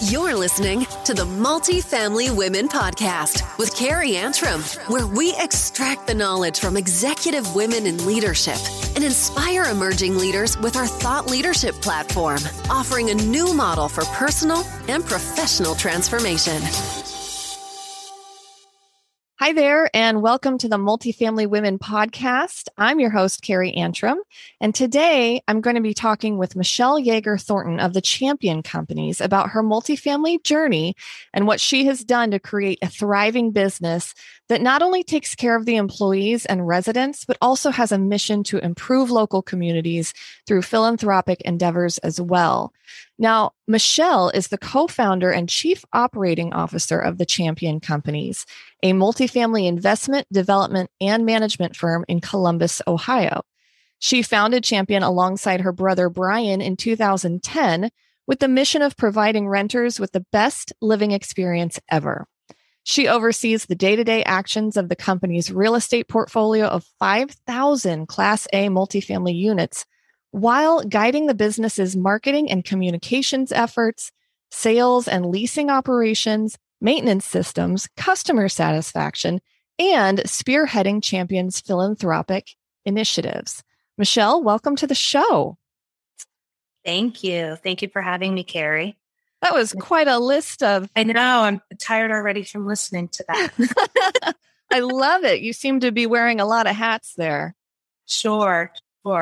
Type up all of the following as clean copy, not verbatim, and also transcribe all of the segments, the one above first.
You're listening to the Multifamily Women Podcast with Carrie Antrim, where we extract the knowledge from executive women in leadership and inspire emerging leaders with our thought leadership platform, offering a new model for personal and professional transformation. Hi there, and welcome to the Multifamily Women Podcast. I'm your host, Carrie Antrim, and today I'm going to be talking with Michelle Yeager Thornton of the Champion Companies about her multifamily journey and what she has done to create a thriving business that not only takes care of the employees and residents, but also has a mission to improve local communities through philanthropic endeavors as well. Now, Michelle is the co-founder and chief operating officer of the Champion Companies, a multifamily investment, development, and management firm in Columbus, Ohio. She founded Champion alongside her brother Brian in 2010 with the mission of providing renters with the best living experience ever. She oversees the day-to-day actions of the company's real estate portfolio of 5,000 Class A multifamily units, while guiding the business's marketing and communications efforts, sales and leasing operations, maintenance systems, customer satisfaction, and spearheading Champion's philanthropic initiatives. Michelle, welcome to the show. Thank you. Thank you for having me, Carrie. That was quite a list of... I know. I'm tired already from listening to that. I love it. You seem to be wearing a lot of hats there. Sure.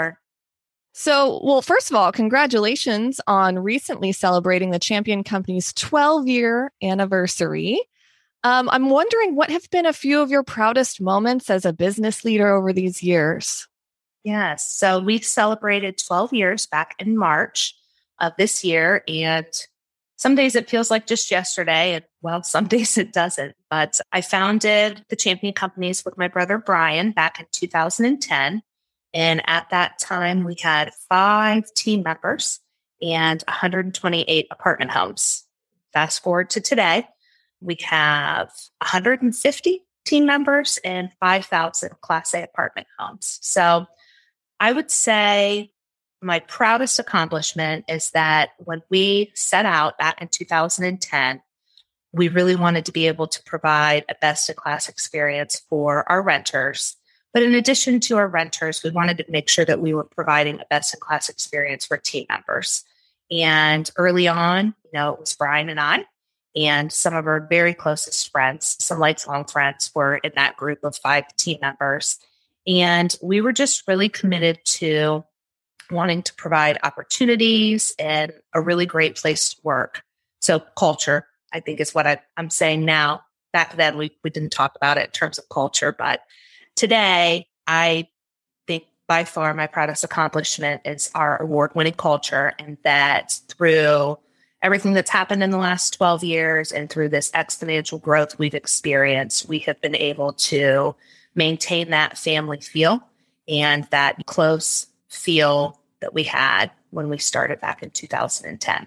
So, well, first of all, congratulations on recently celebrating the Champion Company's 12-year anniversary. I'm wondering, what have been a few of your proudest moments as a business leader over these years? Yes. So we celebrated 12 years back in March of this year. And some days it feels like just yesterday. And well, some days it doesn't. But I founded the Champion Companies with my brother Brian back in 2010. And at that time, we had 5 team members and 128 apartment homes. Fast forward to today, we have 150 team members and 5,000 Class A apartment homes. So I would say my proudest accomplishment is that when we set out back in 2010, we really wanted to be able to provide a best-in-class experience for our renters. But in addition to our renters, we wanted to make sure that we were providing a best-in-class experience for team members. And early on, it was Brian and I, and some of our very closest friends, some lifelong friends, were in that group of 5 team members. And we were just really committed to wanting to provide opportunities and a really great place to work. So culture, I think, is what I'm saying now. Back then, we didn't talk about it in terms of culture, but today, I think by far my proudest accomplishment is our award-winning culture, and that through everything that's happened in the last 12 years and through this exponential growth we've experienced, we have been able to maintain that family feel and that close feel that we had when we started back in 2010.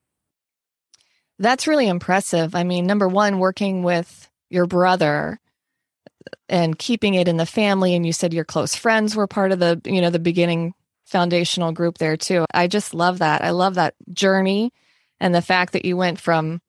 That's really impressive. I mean, number one, working with your brother and keeping it in the family. And you said your close friends were part of the, the beginning foundational group there too. I just love that. I love that journey and the fact that you went from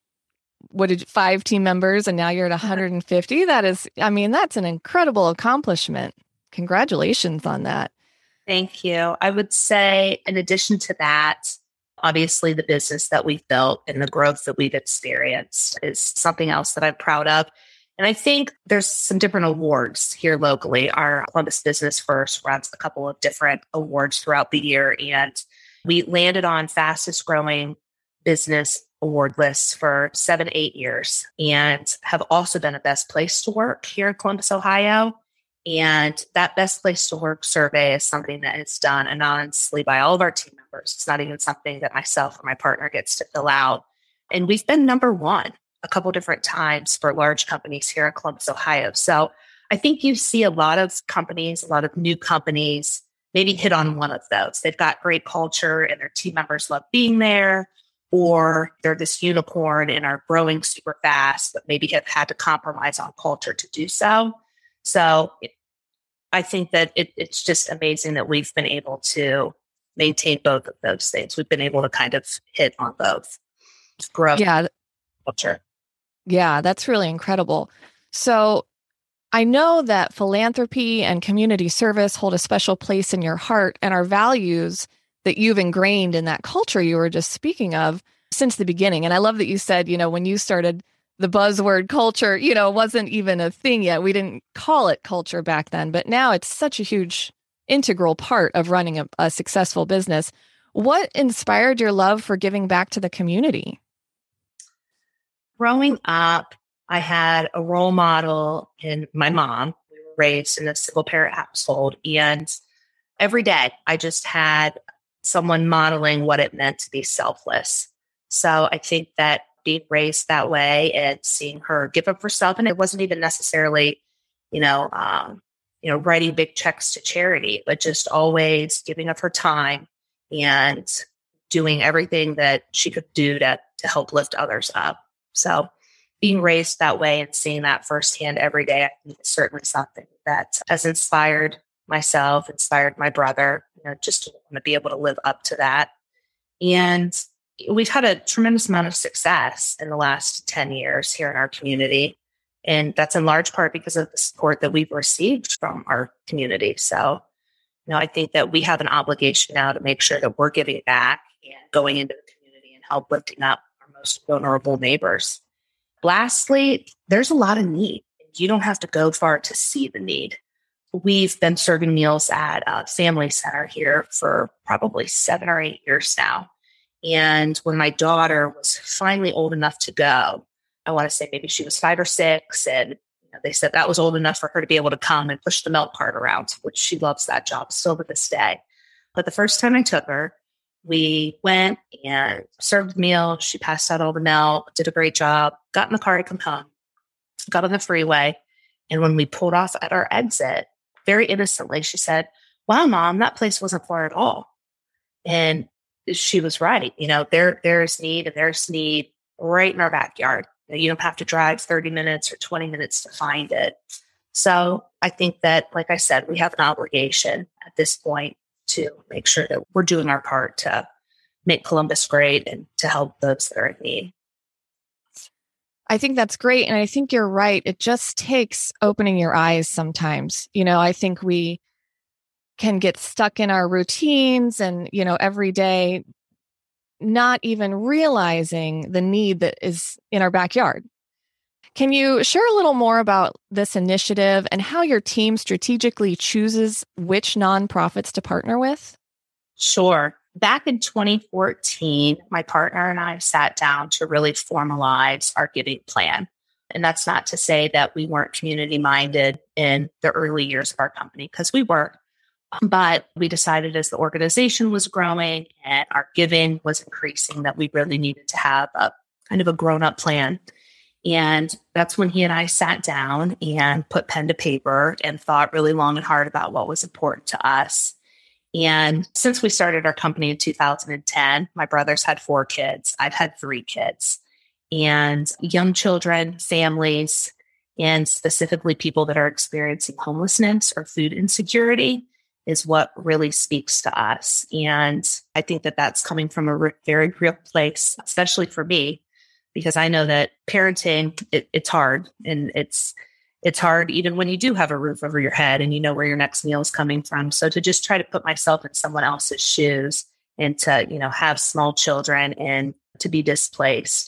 5 team members and now you're at 150. That's an incredible accomplishment. Congratulations on that. Thank you. I would say in addition to that, obviously the business that we've built and the growth that we've experienced is something else that I'm proud of. And I think there's some different awards here locally. Our Columbus Business First runs a couple of different awards throughout the year. And we landed on fastest growing business award lists for 7-8 years and have also been a best place to work here in Columbus, Ohio. And that best place to work survey is something that is done anonymously by all of our team members. It's not even something that myself or my partner gets to fill out. And we've been number 1 a couple different times for large companies here in Columbus, Ohio. So I think you see a lot of companies, a lot of new companies, maybe hit on one of those. They've got great culture and their team members love being there, or they're this unicorn and are growing super fast, but maybe have had to compromise on culture to do so. So I think that it's just amazing that we've been able to maintain both of those things. We've been able to kind of hit on both. growth Yeah. culture. Yeah, that's really incredible. So I know that philanthropy and community service hold a special place in your heart and are values that you've ingrained in that culture you were just speaking of since the beginning. And I love that you said, when you started, the buzzword culture, wasn't even a thing yet. We didn't call it culture back then, but now it's such a huge integral part of running a successful business. What inspired your love for giving back to the community? Growing up, I had a role model in my mom. We were raised in a single parent household, and every day I just had someone modeling what it meant to be selfless. So I think that being raised that way and seeing her give up herself, and it wasn't even necessarily, writing big checks to charity, but just always giving up her time and doing everything that she could do to help lift others up. So being raised that way and seeing that firsthand every day, I think is certainly something that has inspired myself, inspired my brother, just to want to be able to live up to that. And we've had a tremendous amount of success in the last 10 years here in our community. And that's in large part because of the support that we've received from our community. So, I think that we have an obligation now to make sure that we're giving back and going into the community and help lifting up our most vulnerable neighbors. Lastly, there's a lot of need. You don't have to go far to see the need. We've been serving meals at a family center here for probably 7 or 8 years now. And when my daughter was finally old enough to go, I want to say maybe she was 5 or 6, and they said that was old enough for her to be able to come and push the milk cart around, which she loves that job still to this day. But the first time I took her, we went and served the meal. She passed out all the milk, did a great job, got in the car to come home, got on the freeway. And when we pulled off at our exit, very innocently, she said, "Wow, Mom, that place wasn't far at all." And she was right. There's need, and there's need right in our backyard. You don't have to drive 30 minutes or 20 minutes to find it. So I think that, like I said, we have an obligation at this point to make sure that we're doing our part to make Columbus great and to help those that are in need. I think that's great. And I think you're right. It just takes opening your eyes sometimes. I think we can get stuck in our routines and, every day, not even realizing the need that is in our backyard. Can you share a little more about this initiative and how your team strategically chooses which nonprofits to partner with? Sure. Back in 2014, my partner and I sat down to really formalize our giving plan. And that's not to say that we weren't community minded in the early years of our company, because we were. But we decided as the organization was growing and our giving was increasing that we really needed to have a kind of a grown-up plan. And that's when he and I sat down and put pen to paper and thought really long and hard about what was important to us. And since we started our company in 2010, my brother's had 4 kids. I've had 3 kids. And young children, families, and specifically people that are experiencing homelessness or food insecurity is what really speaks to us. And I think that that's coming from a very real place, especially for me, because I know that parenting, it's hard. And it's hard even when you do have a roof over your head and you know where your next meal is coming from. So to just try to put myself in someone else's shoes and to, have small children and to be displaced,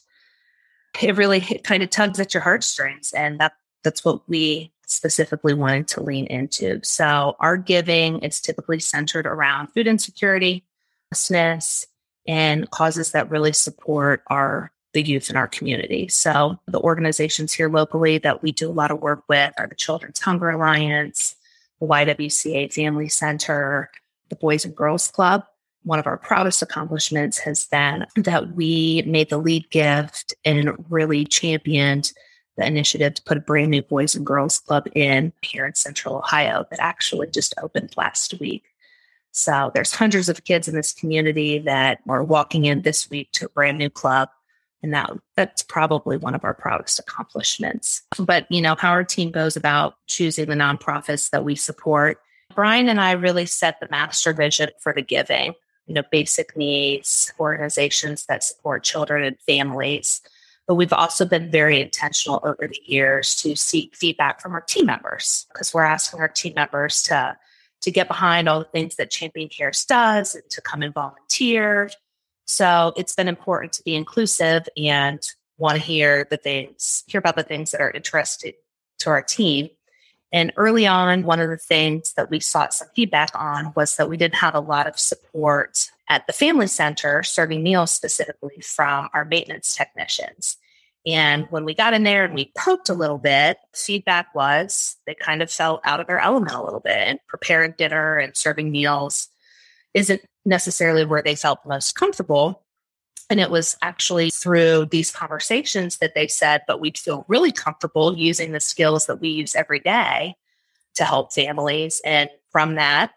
it kind of tugs at your heartstrings. And that's what we specifically wanted to lean into. So our giving is typically centered around food insecurity, homelessness, and causes that really support the youth in our community. So the organizations here locally that we do a lot of work with are the Children's Hunger Alliance, the YWCA Family Center, the Boys and Girls Club. One of our proudest accomplishments has been that we made the lead gift and really championed the initiative to put a brand new Boys and Girls Club in here in Central Ohio that actually just opened last week. So there's hundreds of kids in this community that are walking in this week to a brand new club. And that's probably one of our proudest accomplishments. But, how our team goes about choosing the nonprofits that we support, Brian and I really set the master vision for the giving. basic needs, organizations that support children and families. But we've also been very intentional over the years to seek feedback from our team members, because we're asking our team members to get behind all the things that Champion Cares does and to come and volunteer. So it's been important to be inclusive and want to hear about the things that are interesting to our team. And early on, one of the things that we sought some feedback on was that we didn't have a lot of support at the family center, serving meals specifically, from our maintenance technicians. And when we got in there and we poked a little bit, feedback was they kind of felt out of their element a little bit, and preparing dinner and serving meals isn't necessarily where they felt most comfortable. And it was actually through these conversations that they said, but we'd feel really comfortable using the skills that we use every day to help families. And from that,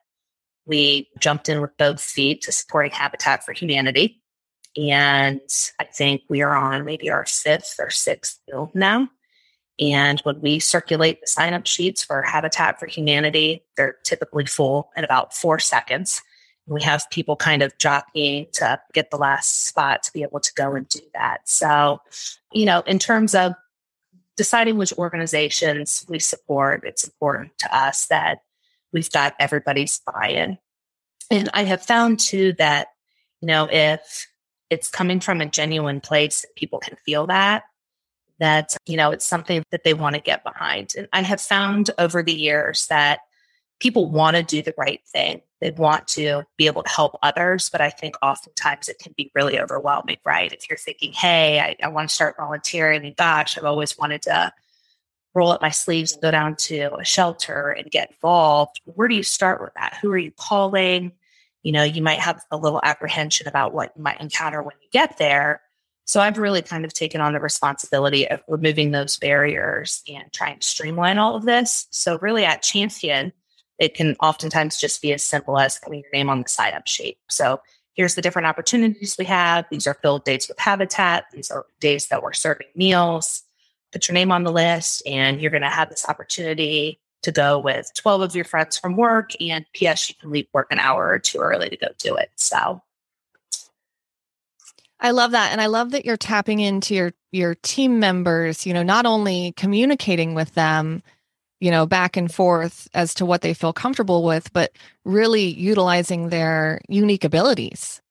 we jumped in with both feet to supporting Habitat for Humanity. And I think we are on maybe our 5th or 6th build now. And when we circulate the sign-up sheets for Habitat for Humanity, they're typically full in about 4 seconds. We have people kind of jockeying to get the last spot to be able to go and do that. So, in terms of deciding which organizations we support, it's important to us that we've got everybody's buy-in. And I have found too that, if it's coming from a genuine place, people can feel that, it's something that they want to get behind. And I have found over the years that people want to do the right thing. They want to be able to help others, but I think oftentimes it can be really overwhelming, right? If you're thinking, hey, I want to start volunteering, and gosh, I've always wanted to roll up my sleeves and go down to a shelter and get involved. Where do you start with that? Who are you calling? You might have a little apprehension about what you might encounter when you get there. So I've really kind of taken on the responsibility of removing those barriers and trying to streamline all of this. So really at Champion, it can oftentimes just be as simple as putting your name on the sign-up sheet. So here's the different opportunities we have. These are filled dates with Habitat. These are days that we're serving meals. Put your name on the list, and you're going to have this opportunity to go with 12 of your friends from work. And P.S., you can leave work an hour or two early to go do it. So I love that. And I love that you're tapping into your team members, not only communicating with them, back and forth as to what they feel comfortable with, but really utilizing their unique abilities.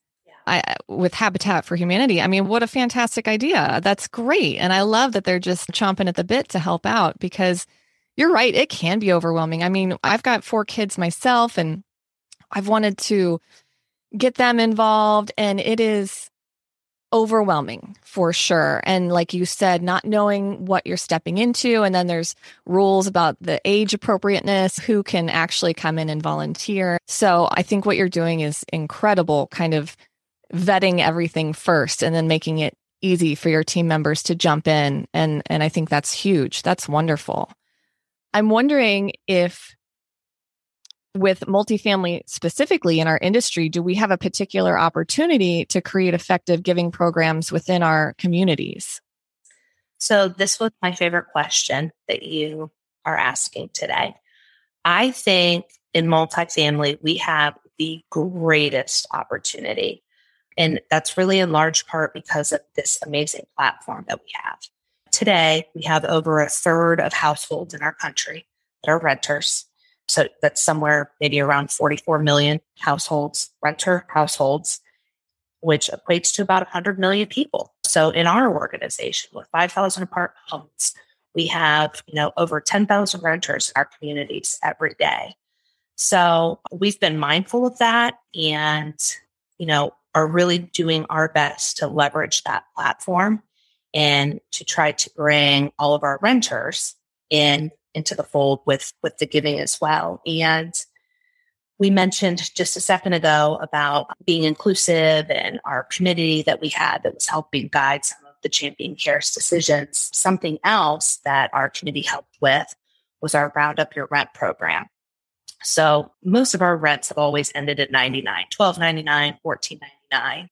With Habitat for Humanity. I mean, what a fantastic idea. That's great. And I love that they're just chomping at the bit to help out, because you're right. It can be overwhelming. I mean, I've got 4 kids myself, and I've wanted to get them involved, and it is overwhelming for sure. And like you said, not knowing what you're stepping into. And then there's rules about the age appropriateness, who can actually come in and volunteer. So I think what you're doing is incredible, kind of vetting everything first and then making it easy for your team members to jump in. And I think that's huge. That's wonderful. I'm wondering if, with multifamily specifically in our industry, do we have a particular opportunity to create effective giving programs within our communities? So this was my favorite question that you are asking today. I think in multifamily, we have the greatest opportunity. And that's really in large part because of this amazing platform that we have. Today, we have over a third of households in our country that are renters. So that's somewhere maybe around 44 million households, renter households, which equates to about 100 million people. So in our organization with 5,000 apartment homes, we have, over 10,000 renters in our communities every day. So we've been mindful of that and, are really doing our best to leverage that platform and to try to bring all of our renters into the fold with the giving as well. And we mentioned just a second ago about being inclusive and our committee that we had that was helping guide some of the Champion Cares decisions. Something else that our committee helped with was our Round Up Your Rent program. So most of our rents have always ended at $99, $12.99, $14.99.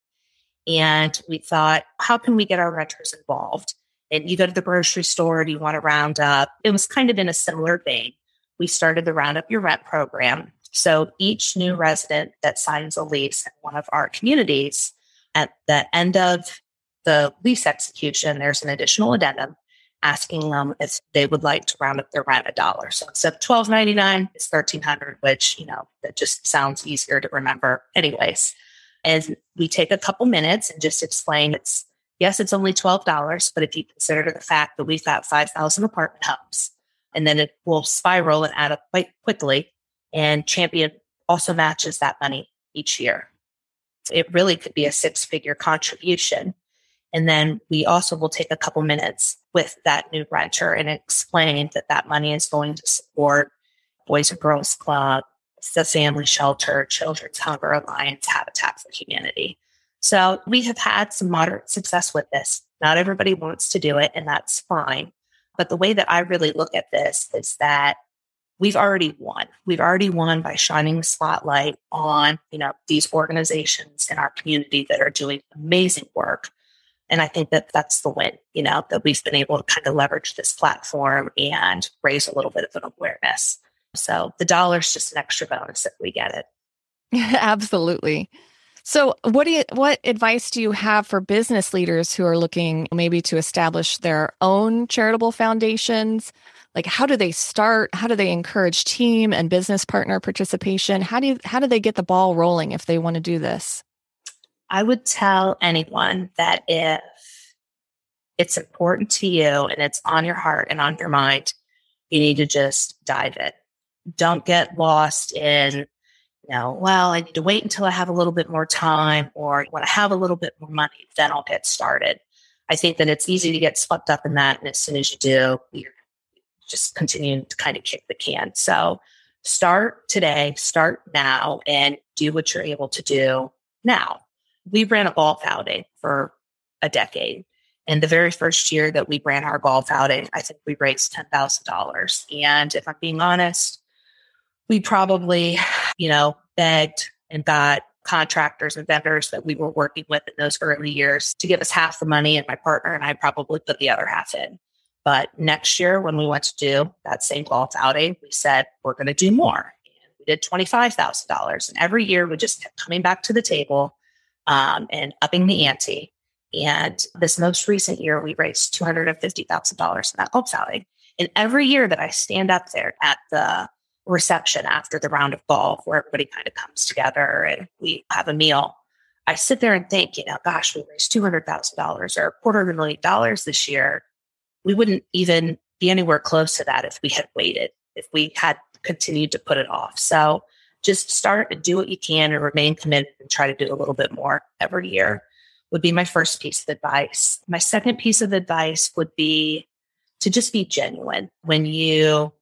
And we thought, how can we get our renters involved? And you go to the grocery store and you want to round up. It was kind of in a similar vein. We started the Round Up Your Rent program. So each new resident that signs a lease in one of our communities, at the end of the lease execution, there's an additional addendum asking them if they would like to round up their rent $1. So instead of $12.99, it's $1,300, which, that just sounds easier to remember anyways. And we take a couple minutes and just explain it's only $12, but if you consider the fact that we've got 5,000 apartment homes, and then it will spiral and add up quite quickly. And Champion also matches that money each year. So it really could be a 6-figure contribution. And then we also will take a couple minutes with that new renter and explain that money is going to support Boys and Girls Club, the Family Shelter, Children's Hunger Alliance, Habitat for Humanity. So we have had some moderate success with this. Not everybody wants to do it, and that's fine. But the way that I really look at this is that we've already won. We've already won by shining the spotlight on, these organizations in our community that are doing amazing work. And I think that that's the win, that we've been able to kind of leverage this platform and raise a little bit of an awareness. So the $1's just an extra bonus if we get it. Absolutely. So what advice do you have for business leaders who are looking maybe to establish their own charitable foundations? Like, how do they start? How do they encourage team and business partner participation? How do they get the ball rolling if they want to do this? I would tell anyone that if it's important to you and it's on your heart and on your mind, you need to just dive in. Don't get lost in, I need to wait until I have a little bit more time, or when I have a little bit more money, then I'll get started. I think that it's easy to get swept up in that. And as soon as you do, you're just continuing to kind of kick the can. So start today, start now, and do what you're able to do now. We ran a golf outing for a decade. And the very first year that we ran our golf outing, I think we raised $10,000. And if I'm being honest, we probably, begged and got contractors and vendors that we were working with in those early years to give us half the money, and my partner and I probably put the other half in. But next year, when we went to do that same golf outing, we said, we're going to do more. And we did $25,000. And every year we just kept coming back to the table and upping the ante. And this most recent year, we raised $250,000 in that golf outing. And every year that I stand up there at the reception after the round of golf, where everybody kind of comes together and we have a meal, I sit there and think, gosh, we raised $200,000 or $250,000 this year. We wouldn't even be anywhere close to that if we had waited, if we had continued to put it off. So just start and do what you can and remain committed and try to do a little bit more every year would be my first piece of advice. My second piece of advice would be to just be genuine. When you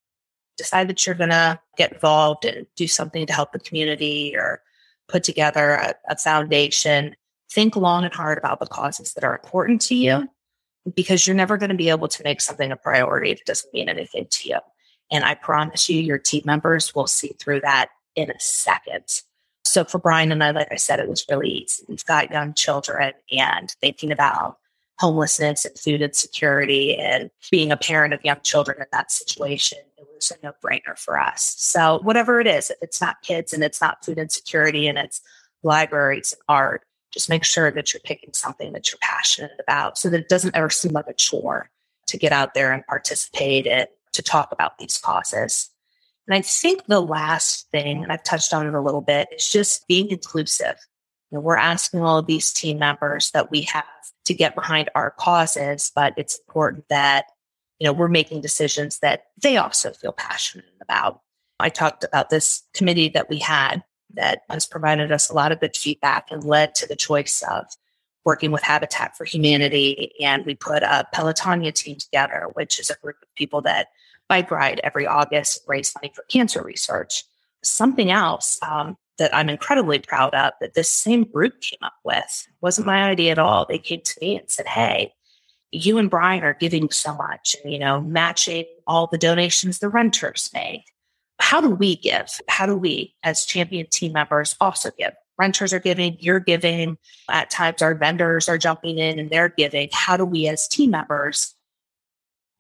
decide that you're going to get involved and do something to help the community or put together a foundation, think long and hard about the causes that are important to you, because you're never going to be able to make something a priority if it doesn't mean anything to you. And I promise you, your team members will see through that in a second. So for Brian and I, like I said, it was really easy. We've got young children, and thinking about homelessness and food insecurity and being a parent of young children in that situation, it was a no-brainer for us. So whatever it is, if it's not kids and it's not food insecurity and it's libraries and art, just make sure that you're picking something that you're passionate about so that it doesn't ever seem like a chore to get out there and participate and to talk about these causes. And I think the last thing, and I've touched on it a little bit, is just being inclusive. We're asking all of these team members that we have to get behind our causes, but it's important that, we're making decisions that they also feel passionate about. I talked about this committee that we had that has provided us a lot of good feedback and led to the choice of working with Habitat for Humanity. And we put a Pelotonia team together, which is a group of people that bike ride every August and raise money for cancer research. Something else that I'm incredibly proud of that this same group came up with wasn't my idea at all. They came to me and said, hey, you and Brian are giving so much, and, matching all the donations the renters make. How do we give? How do we, as Champion team members, also give? Renters are giving, you're giving. At times, our vendors are jumping in and they're giving. How do we, as team members,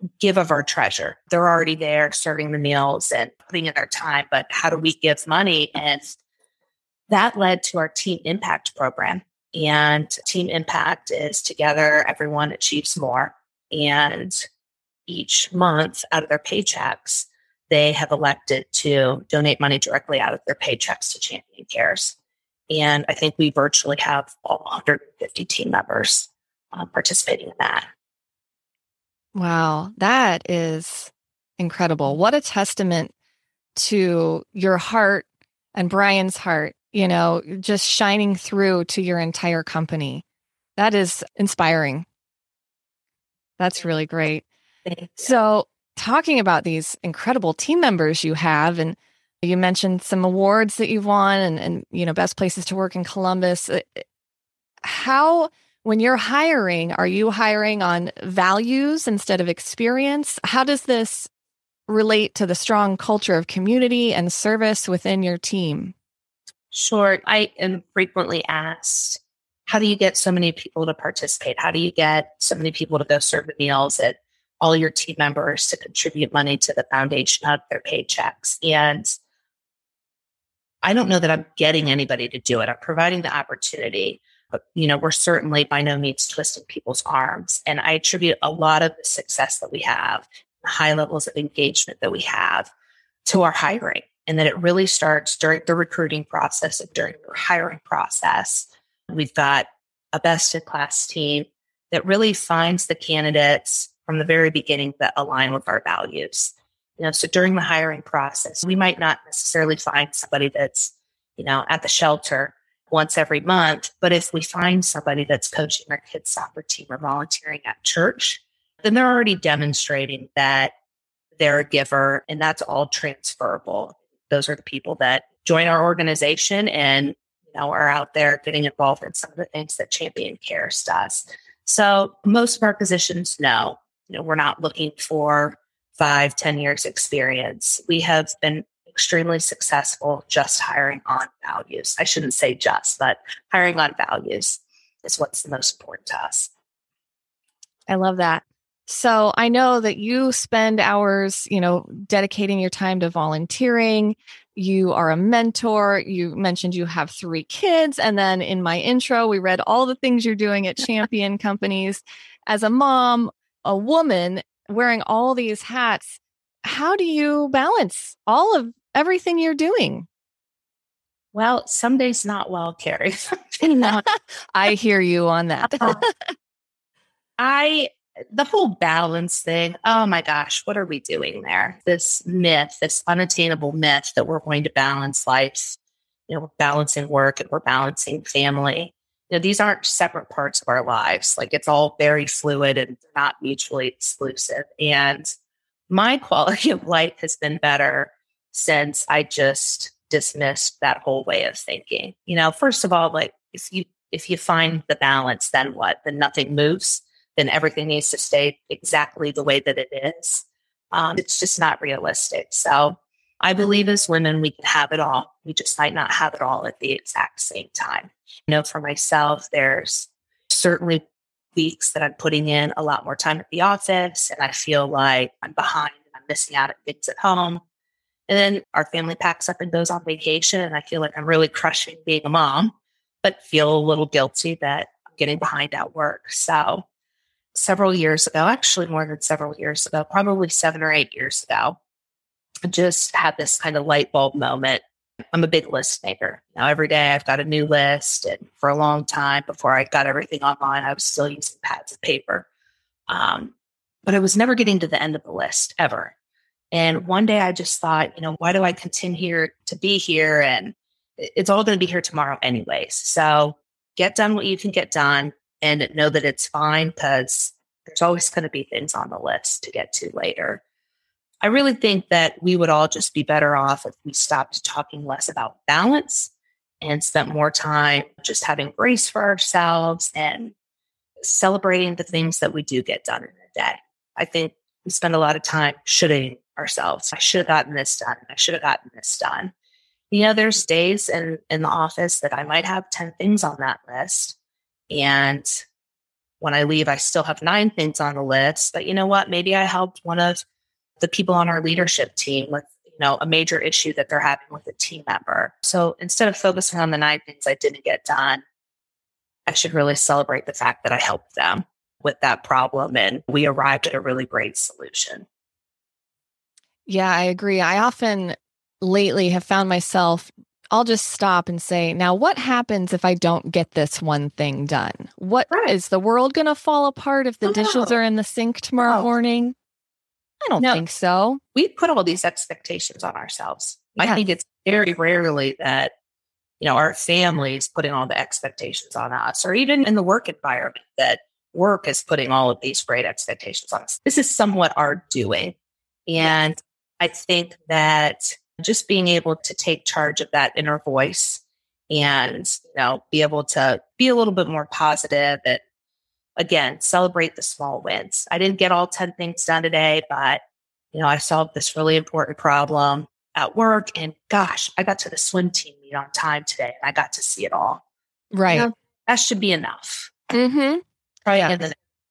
give of our treasure. They're already there serving the meals and putting in their time, but how do we give money? And that led to our Team Impact program. And Team Impact is together, everyone achieves more. And each month out of their paychecks, they have elected to donate money directly out of their paychecks to Champion Cares. And I think we virtually have all 150 team members participating in that. Wow, that is incredible. What a testament to your heart and Brian's heart, just shining through to your entire company. That is inspiring. That's really great. So talking about these incredible team members you have, and you mentioned some awards that you've won and best places to work in Columbus. How, when you're hiring, are you hiring on values instead of experience? How does this relate to the strong culture of community and service within your team? Sure. I am frequently asked, how do you get so many people to participate? How do you get so many people to go serve the meals at all your team members to contribute money to the foundation out of their paychecks? And I don't know that I'm getting anybody to do it. I'm providing the opportunity, but we're certainly by no means twisting people's arms. And I attribute a lot of the success that we have, the high levels of engagement that we have, to our hiring. And that it really starts during the recruiting process and during the hiring process. We've got a best-in-class team that really finds the candidates from the very beginning that align with our values. So during the hiring process, we might not necessarily find somebody that's, at the shelter once every month. But if we find somebody that's coaching our kids' soccer team or volunteering at church, then they're already demonstrating that they're a giver, and that's all transferable. Those are the people that join our organization and are out there getting involved in some of the things that Champion Cares does. So most of our positions, no, we're not looking for 5-10 years experience. We have been extremely successful just hiring on values. I shouldn't say just, but hiring on values is what's the most important to us. I love that. So I know that you spend hours, dedicating your time to volunteering. You are a mentor. You mentioned you have 3 kids. And then in my intro, we read all the things you're doing at Champion Companies. As a mom, a woman wearing all these hats, how do you balance all of everything you're doing? Well, some days not well, Carrie. I hear you on that. The whole balance thing, oh my gosh, what are we doing there? This myth, this unattainable myth that we're going to balance life. We're balancing work and we're balancing family. These aren't separate parts of our lives. Like, it's all very fluid and not mutually exclusive. And my quality of life has been better since I just dismissed that whole way of thinking. First of all, like, if you find the balance, then what? Then nothing moves. Then everything needs to stay exactly the way that it is. It's just not realistic. So I believe as women, we can have it all. We just might not have it all at the exact same time. For myself, there's certainly weeks that I'm putting in a lot more time at the office, and I feel like I'm behind and I'm missing out at things at home. And then our family packs up and goes on vacation, and I feel like I'm really crushing being a mom, but feel a little guilty that I'm getting behind at work. So several years ago, actually more than several years ago, probably 7 or 8 years ago, I just had this kind of light bulb moment. I'm a big list maker. Every day I've got a new list. And for a long time before I got everything online, I was still using pads of paper. But I was never getting to the end of the list ever. And one day I just thought, why do I continue to be here? And it's all going to be here tomorrow anyways. So get done what you can get done and know that it's fine, because there's always going to be things on the list to get to later. I really think that we would all just be better off if we stopped talking less about balance and spent more time just having grace for ourselves and celebrating the things that we do get done in a day. I think we spend a lot of time shoulding ourselves. I should have gotten this done. I should have gotten this done. There's days in the office that I might have 10 things on that list. And when I leave, I still have 9 things on the list. But you know what? Maybe I helped one of the people on our leadership team with, a major issue that they're having with a team member. So instead of focusing on the 9 things I didn't get done, I should really celebrate the fact that I helped them with that problem and we arrived at a really great solution. Yeah, I agree. I often lately have found myself, I'll just stop and say, now what happens if I don't get this one thing done? Is the world going to fall apart if the dishes are in the sink tomorrow morning? I don't think so. We put all these expectations on ourselves. Yes. I think it's very rarely that, our families putting all the expectations on us, or even in the work environment that work is putting all of these great expectations on us. This is somewhat our doing. And I think that just being able to take charge of that inner voice and, be able to be a little bit more positive and, again, celebrate the small wins. I didn't get all 10 things done today, but, I solved this really important problem at work. And gosh, I got to the swim team meet on time today and I got to see it all. Right. That should be enough. Mm-hmm. Right.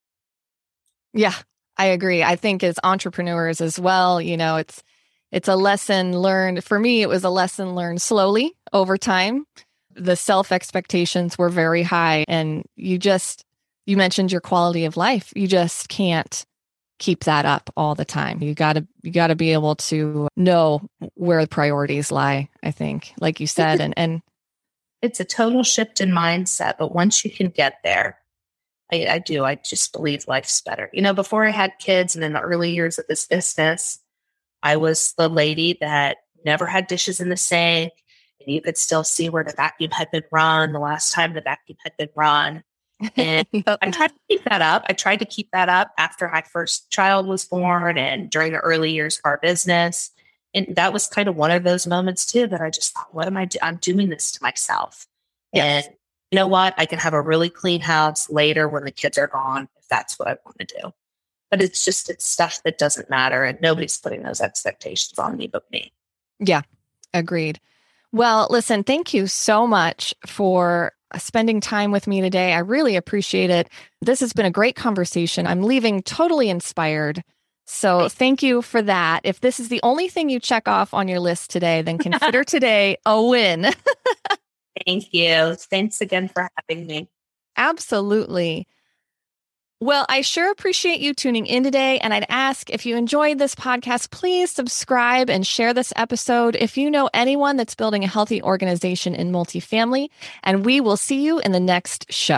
Yeah, I agree. I think as entrepreneurs as well, it's a lesson learned. For me, it was a lesson learned slowly over time. The self-expectations were very high and you mentioned your quality of life. You just can't keep that up all the time. You got to be able to know where the priorities lie, I think, like you said. And it's a total shift in mindset. But once you can get there, I just believe life's better. Before I had kids and in the early years of this business, I was the lady that never had dishes in the sink. And you could still see where the vacuum had been run the last time the vacuum had been run. And I tried to keep that up. I tried to keep that up after my first child was born and during the early years of our business. And that was kind of one of those moments too, that I just thought, what am I doing? I'm doing this to myself. Yes. And you know what? I can have a really clean house later when the kids are gone, if that's what I want to do. But it's stuff that doesn't matter. And nobody's putting those expectations on me but me. Yeah, agreed. Well, listen, thank you so much for spending time with me today. I really appreciate it. This has been a great conversation. I'm leaving totally inspired. So thank you for that. If this is the only thing you check off on your list today, then consider today a win. Thank you. Thanks again for having me. Absolutely. Well, I sure appreciate you tuning in today. And I'd ask, if you enjoyed this podcast, please subscribe and share this episode if you know anyone that's building a healthy organization in multifamily. And we will see you in the next show.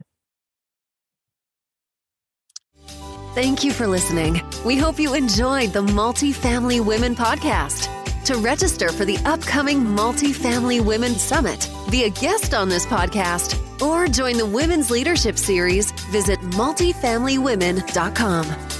Thank you for listening. We hope you enjoyed the Multifamily Women podcast. To register for the upcoming Multifamily Women Summit, be a guest on this podcast, or join the Women's Leadership Series, visit multifamilywomen.com.